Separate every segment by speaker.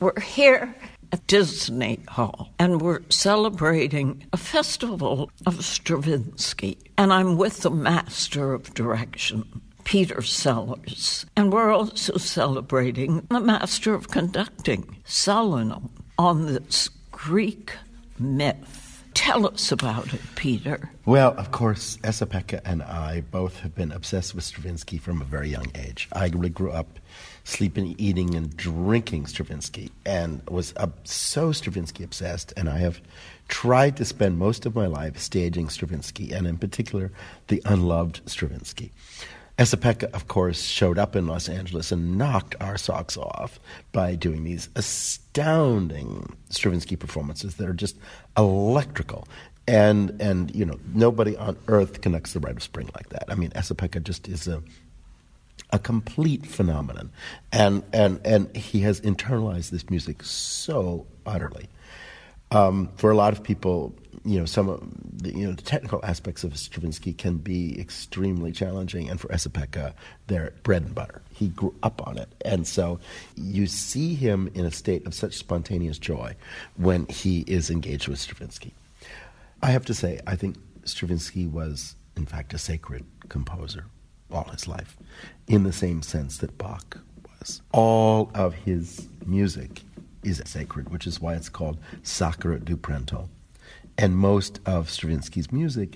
Speaker 1: We're here at Disney Hall, and we're celebrating a festival of Stravinsky. And I'm with the master of direction, Peter Sellers. And we're also celebrating the master of conducting, Selenon, on this Greek myth. Tell us about it, Peter.
Speaker 2: Well, of course, Esa-Pekka and I both have been obsessed with Stravinsky from a very young age. I really grew up sleeping, eating, and drinking Stravinsky, and was so Stravinsky obsessed, and I have tried to spend most of my life staging Stravinsky, and in particular, the unloved Stravinsky. Esa-Pekka, of course, showed up in Los Angeles and knocked our socks off by doing these astounding Stravinsky performances that are just electrical. And you know, nobody on earth conducts the Rite of Spring like that. I mean, Esa-Pekka just is a complete phenomenon. And he has internalized this music so utterly. For a lot of people, you know, some of the technical aspects of Stravinsky can be extremely challenging, and for Esa-Pekka, they're bread and butter. He grew up on it, and so you see him in a state of such spontaneous joy when he is engaged with Stravinsky. I have to say, I think Stravinsky was, in fact, a sacred composer all his life, in the same sense that Bach was. All of his music is sacred, which is why it's called Sacre du Printemps. And most of Stravinsky's music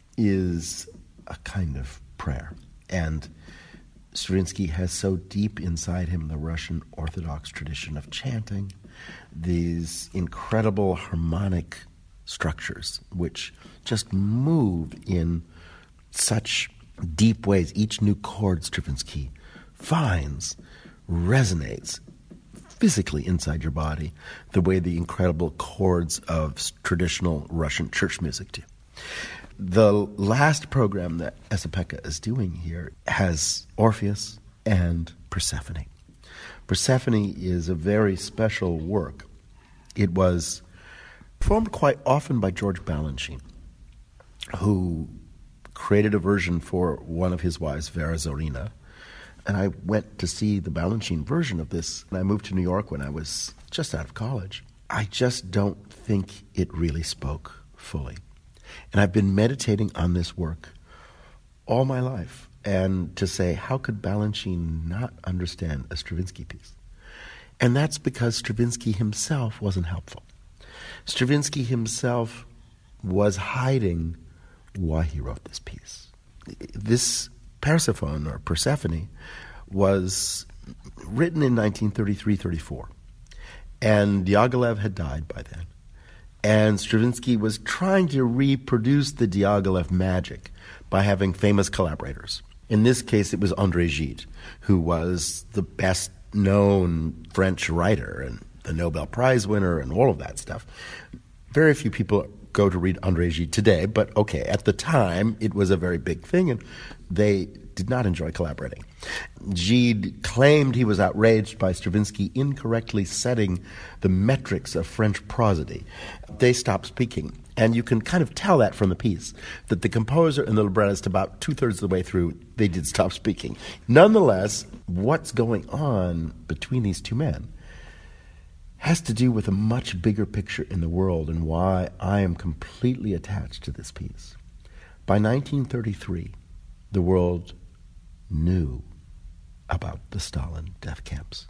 Speaker 2: is a kind of prayer. And Stravinsky has so deep inside him the Russian Orthodox tradition of chanting, these incredible harmonic structures which just move in such deep ways. Each new chord Stravinsky finds resonates physically inside your body the way the incredible chords of traditional Russian church music do. The last program that Esa-Pekka is doing here has Orpheus and Persephone. Persephone is a very special work. It was performed quite often by George Balanchine, who created a version for one of his wives, Vera Zorina. And I went to see the Balanchine version of this, and I moved to New York when I was just out of college. I just don't think it really spoke fully. And I've been meditating on this work all my life, and to say, how could Balanchine not understand a Stravinsky piece? And that's because Stravinsky himself wasn't helpful. Stravinsky himself was hiding why he wrote this piece. This Persephone, or Persephone, was written in 1933-34. And Diaghilev had died by then. And Stravinsky was trying to reproduce the Diaghilev magic by having famous collaborators. In this case, it was André Gide, who was the best-known French writer and the Nobel Prize winner and all of that stuff. Very few people go to read André Gide today, but okay, at the time, it was a very big thing, and they did not enjoy collaborating. Gide claimed he was outraged by Stravinsky incorrectly setting the metrics of French prosody. They stopped speaking, and you can kind of tell that from the piece, that the composer and the librettist, about two-thirds of the way through, they did stop speaking. Nonetheless, what's going on between these two men has to do with a much bigger picture in the world and why I am completely attached to this piece. By 1933, the world knew about the Stalin death camps.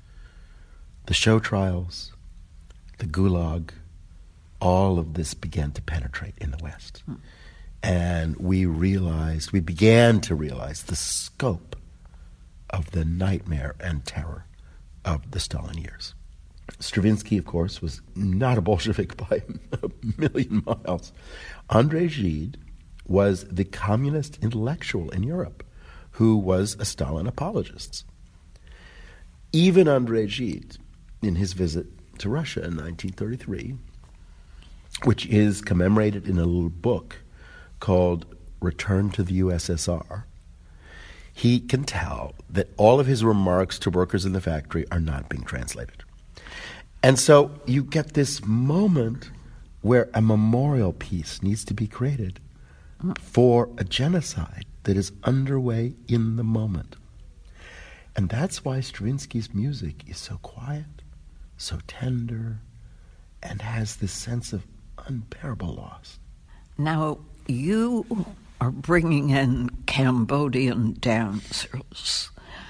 Speaker 2: The show trials, the Gulag, all of this began to penetrate in the West. And we began to realize the scope of the nightmare and terror of the Stalin years. Stravinsky, of course, was not a Bolshevik by a million miles. André Gide was the communist intellectual in Europe who was a Stalin apologist. Even André Gide, in his visit to Russia in 1933, which is commemorated in a little book called Return to the USSR, he can tell that all of his remarks to workers in the factory are not being translated. And so you get this moment where a memorial piece needs to be created for a genocide that is underway in the moment. And that's why Stravinsky's music is so quiet, so tender, and has this sense of unbearable loss.
Speaker 1: Now, you are bringing in Cambodian dancers.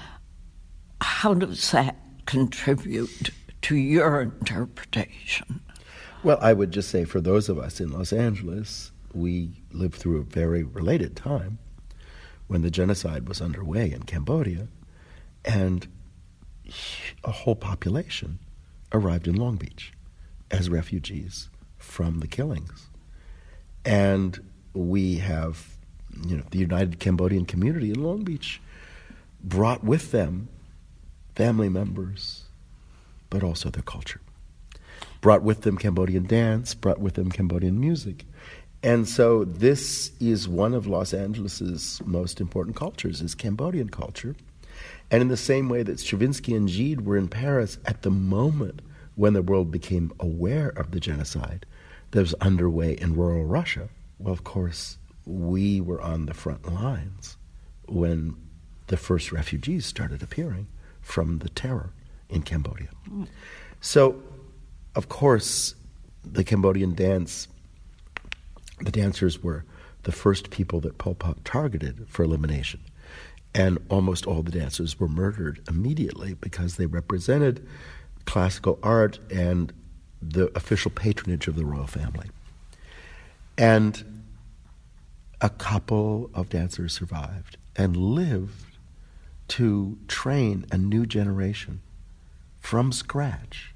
Speaker 1: How does that contribute to your interpretation?
Speaker 2: Well, I would just say for those of us in Los Angeles, we lived through a very related time when the genocide was underway in Cambodia, and a whole population arrived in Long Beach as refugees from the killings. And we have, the United Cambodian Community in Long Beach brought with them family members, but also their culture. Brought with them Cambodian dance, brought with them Cambodian music. And so this is one of Los Angeles's most important cultures, is Cambodian culture. And in the same way that Stravinsky and Gide were in Paris at the moment when the world became aware of the genocide that was underway in rural Russia, well, of course, we were on the front lines when the first refugees started appearing from the terror in Cambodia. So, of course, the Cambodian dance, the dancers were the first people that Pol Pot targeted for elimination. And almost all the dancers were murdered immediately because they represented classical art and the official patronage of the royal family. And a couple of dancers survived and lived to train a new generation from scratch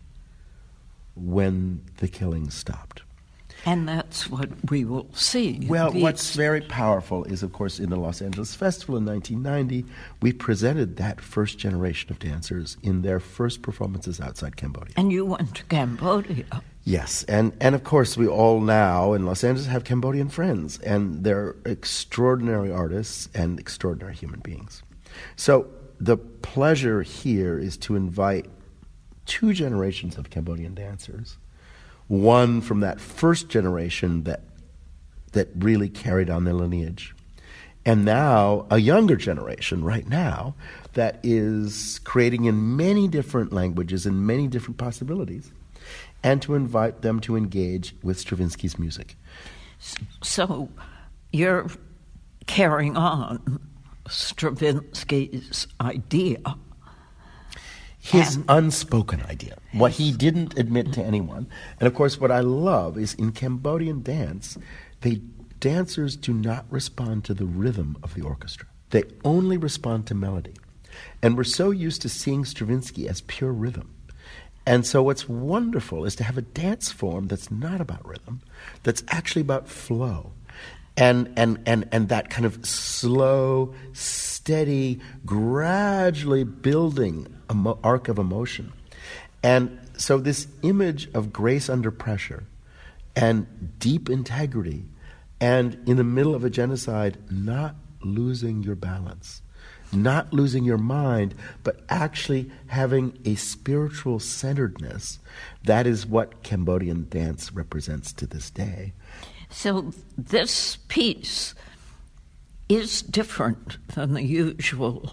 Speaker 2: when the killings stopped.
Speaker 1: And that's what we will see.
Speaker 2: Well, what's very powerful is, of course, in the Los Angeles Festival in 1990, we presented that first generation of dancers in their first performances outside Cambodia.
Speaker 1: And you went to Cambodia.
Speaker 2: Yes, and of course we all now in Los Angeles have Cambodian friends, and they're extraordinary artists and extraordinary human beings. So the pleasure here is to invite two generations of Cambodian dancers, one from that first generation that really carried on their lineage, and now a younger generation right now that is creating in many different languages and many different possibilities, and to invite them to engage with Stravinsky's music.
Speaker 1: So you're carrying on Stravinsky's idea.
Speaker 2: His unspoken idea, what he didn't admit to anyone. And of course, what I love is in Cambodian dance, dancers do not respond to the rhythm of the orchestra. They only respond to melody. And we're so used to seeing Stravinsky as pure rhythm. And so what's wonderful is to have a dance form that's not about rhythm, that's actually about flow. And that kind of slow, steady, gradually building arc of emotion. And so this image of grace under pressure and deep integrity and in the middle of a genocide, not losing your balance, not losing your mind, but actually having a spiritual centeredness, that is what Cambodian dance represents to this day.
Speaker 1: So this piece is different than the usual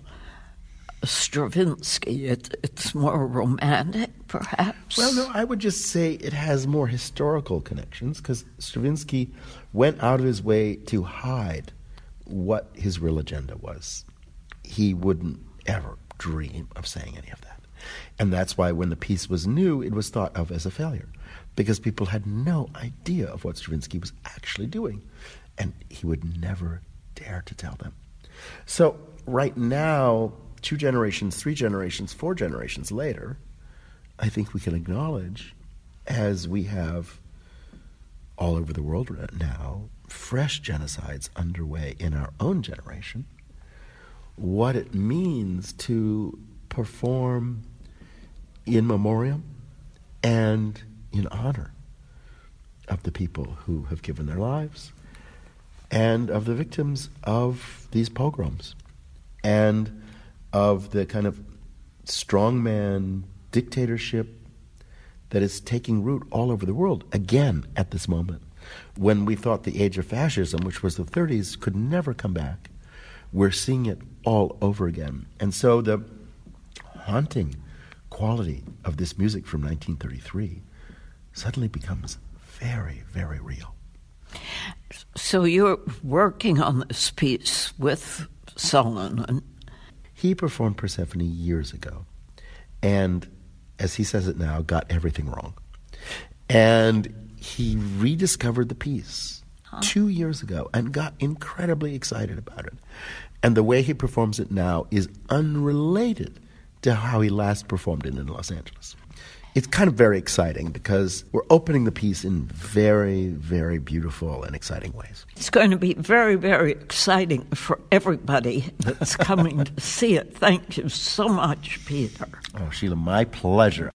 Speaker 1: Stravinsky. It's more romantic, perhaps?
Speaker 2: Well, no, I would just say it has more historical connections, because Stravinsky went out of his way to hide what his real agenda was. He wouldn't ever dream of saying any of that. And that's why when the piece was new, it was thought of as a failure, because people had no idea of what Stravinsky was actually doing, and he would never dare to tell them. So right now, 2 generations, 3 generations, 4 generations later, I think we can acknowledge, as we have all over the world right now, fresh genocides underway in our own generation, what it means to perform in memoriam and in honor of the people who have given their lives and of the victims of these pogroms and of the kind of strongman dictatorship that is taking root all over the world, again at this moment, when we thought the age of fascism, which was the 30s, could never come back. We're seeing it all over again. And so the haunting quality of this music from 1933 suddenly becomes very, very real.
Speaker 1: So you're working on this piece with Solonen.
Speaker 2: He performed Persephone years ago, and as he says it now, got everything wrong. And he rediscovered the piece 2 years ago and got incredibly excited about it. And the way he performs it now is unrelated to how he last performed it in Los Angeles. It's kind of very exciting because we're opening the piece in very, very beautiful and exciting ways.
Speaker 1: It's going to be very, very exciting for everybody that's coming to see it. Thank you so much, Peter.
Speaker 2: Oh, Sheila, my pleasure.